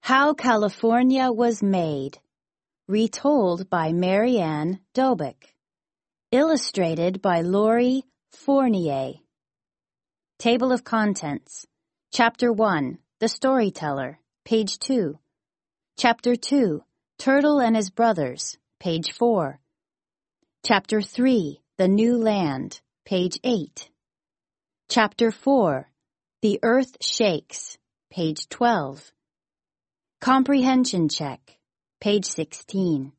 How California Was Made, retold by Marianne Dobick. Illustrated by Lori Fournier. Table of Contents. Chapter 1, The Storyteller, page 2. Chapter 2, Turtle and His Brothers, page 4. Chapter 3, The New Land, page 8. Chapter 4, The Earth Shakes, page 12. Comprehension Check, page 16.